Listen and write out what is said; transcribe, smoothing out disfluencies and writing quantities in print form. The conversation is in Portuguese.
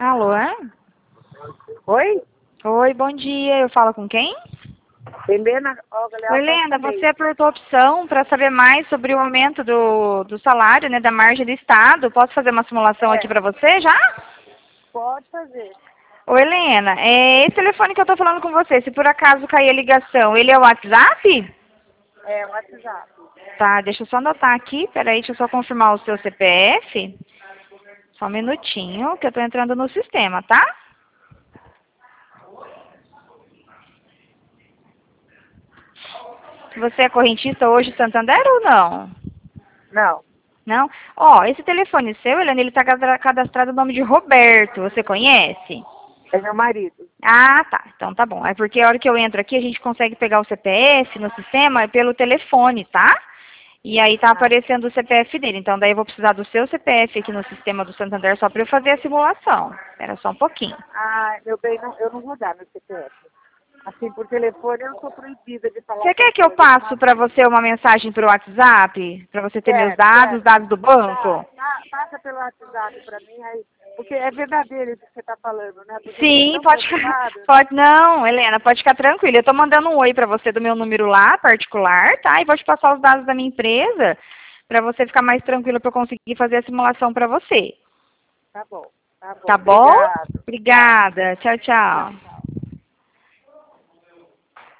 Alô? Oi? Oi, bom dia. Eu falo com quem? Helena Olga Leal. Oi, Lenda, você apertou a opção para saber mais sobre o aumento do salário, né, da margem do Estado. Posso fazer uma simulação aqui para você já? Pode fazer. Oi, Helena, esse telefone que eu tô falando com você, se por acaso cair a ligação, ele é o WhatsApp? É, o WhatsApp. Tá, deixa eu só anotar aqui, peraí, deixa eu só confirmar o seu CPF. Só um minutinho, que eu tô entrando no sistema, tá? Você é correntista hoje Santander ou não? Não, Não? Ó, esse telefone seu, Helena, ele tá cadastrado no nome de Roberto, você conhece? é meu marido. Ah, tá. Então tá bom. É porque a hora que eu entro aqui, a gente consegue pegar o CPF no sistema pelo telefone, tá? E aí tá Ah, aparecendo o CPF dele. Então daí eu vou precisar do seu CPF aqui no sistema do Santander só para eu fazer a simulação. Espera só um pouquinho. meu bem, eu não vou dar meu CPF. Assim, por telefone eu sou proibida de falar Você essas quer que eu coisas. passo para você uma mensagem pro WhatsApp? Para você ter meus Quero, dados, os quero. dados do banco? Passa pelo WhatsApp pra mim aí. Porque é verdadeiro isso que você tá falando, né? Porque eu fiquei Sim, tão pode ficar. preocupada. Pode não, Helena, pode ficar tranquila. Eu tô mandando um oi para você do meu número lá, particular, tá? E vou te passar os dados da minha empresa para você ficar mais tranquila para eu conseguir fazer a simulação para você. Tá bom, tá bom. Tá bom? Obrigado. Tchau. Obrigada. Tchau, tchau.